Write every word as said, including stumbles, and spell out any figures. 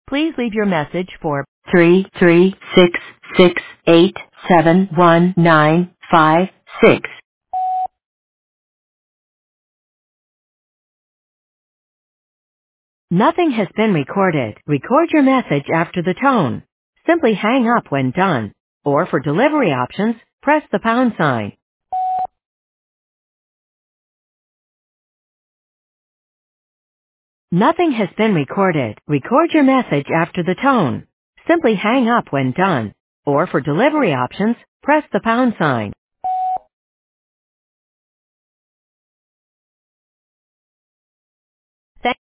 Please leave your message for three three six six eight seven one nine five six. Nothing has been recorded. Record your message after the tone. Simply hang up when done. Or for delivery options, press the pound sign. Nothing has been recorded. Record your message after the tone. Simply hang up when done. Or for delivery options, press the pound sign. Thank